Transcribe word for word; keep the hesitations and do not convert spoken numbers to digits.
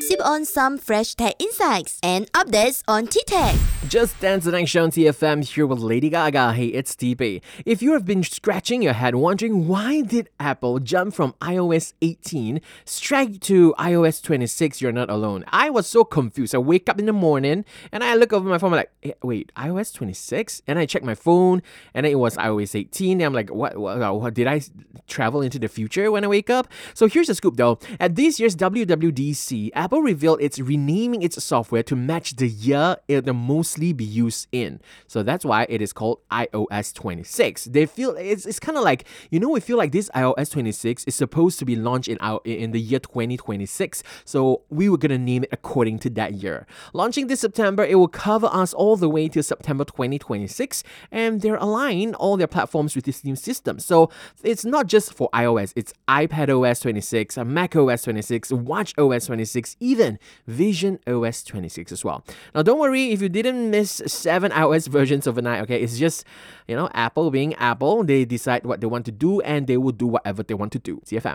sip on some fresh tech insights and updates on T-Tech. Just Dance the Night Show on T F M here with Lady Gaga. Hey, it's T P. If you have been scratching your head wondering why did Apple jump from i O S eighteen straight to i O S twenty-six, you're not alone. I was so confused. I wake up in the morning and I look over my phone, I'm like, eh, wait, i O S twenty-six? And I check my phone and it was i O S eighteen. And I'm like, what, what, what? Did I travel into the future when I wake up? So here's the scoop though. At this year's W W D C, Apple revealed it's renaming its software to match the year it'll mostly be used in. So that's why it is called i O S twenty-six. They feel it's, it's kind of like, you know, we feel like this i O S twenty-six is supposed to be launched in our in the year twenty twenty-six. So we were gonna name it according to that year. Launching this September, it will cover us all the way till September twenty twenty-six, and they're aligning all their platforms with this new system. So it's not just for iOS, it's iPadOS twenty-six, macOS twenty-six, watchOS twenty-six, even visionOS twenty-six as well. Now don't worry if you didn't miss seven iOS versions overnight, okay? It's just, you know, Apple being Apple, they decide what they want to do and they will do whatever they want to do. T F M.